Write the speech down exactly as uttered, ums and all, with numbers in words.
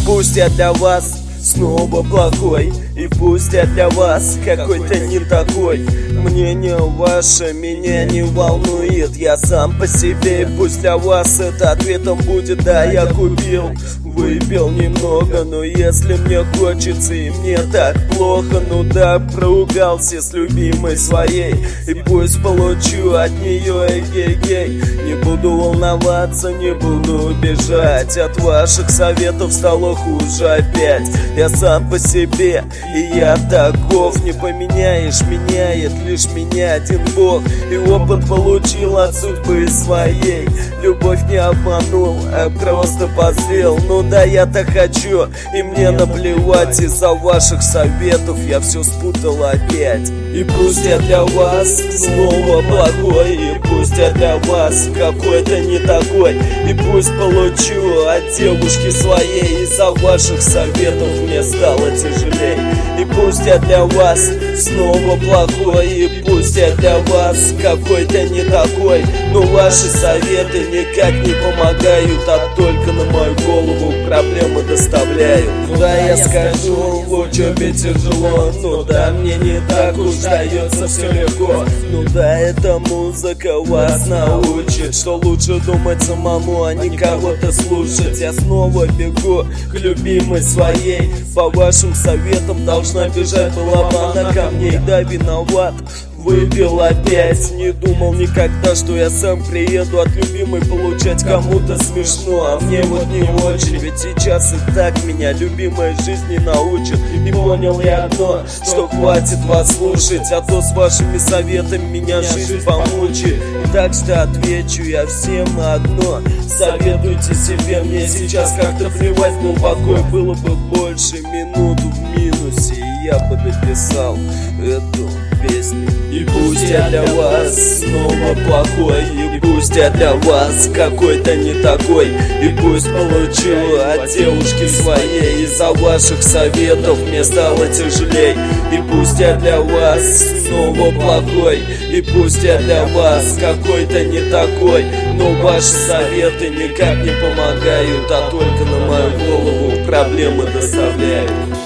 пусть я для вас снова плохой, и пусть я для вас какой-то не такой. Мнение ваше меня не волнует, я сам по себе. И пусть для вас это ответом будет: да, я купил, выпил немного, но если мне хочется и мне так плохо, ну да, проругался с любимой своей, и пусть получу от нее эгегей. Не буду волноваться, не буду бежать, от ваших советов стало хуже опять. Я сам по себе, и я таков. Не поменяешь, меняет лишь меня один Бог. И опыт получил от судьбы своей. Любовь не обманул, а просто позрел. Ну да, я так хочу, и мне наплевать. Из-за ваших советов я все спутал опять. И пусть я для вас снова плохой, и пусть я для вас какой-то не такой, и пусть получу от девушки своей. Из-за ваших советов мне стало тяжелей. И пусть я для вас снова плохой, и пусть я для вас какой-то не такой, но ваши советы никак не помогают, а только на мою голову проблемы доставляют. Ну да, я скажу, в учебе тяжело, ну да, мне не так уж дается все легко. Ну да, эта музыка вас научит, что лучше думать самому, а не кого-то слушать. Я снова бегу к любимой своей, по вашим советам должна бежать была бы она ко мне. Да, виноват, выпил опять. Не думал никогда, что я сам приеду от любимой получать. Кому-то смешно, а мне вот не очень. Ведь сейчас и так меня любимая жизнь не научит. И понял я одно, что хватит вас слушать, а то с вашими советами меня жизнь помучит. Так что отвечу я всем на одно: советуйте себе, мне сейчас как-то плевать, но покой. Было бы больше минуту в минусе, и я бы написал эту песню. И пусть я для вас снова плохой, и пусть я для вас какой-то не такой, и пусть получу от девушки своей. Из-за ваших советов мне стало тяжелей. И пусть я для вас снова плохой, и пусть я для вас какой-то не такой, но ваши советы никак не помогают, а только на мою голову проблемы доставляют.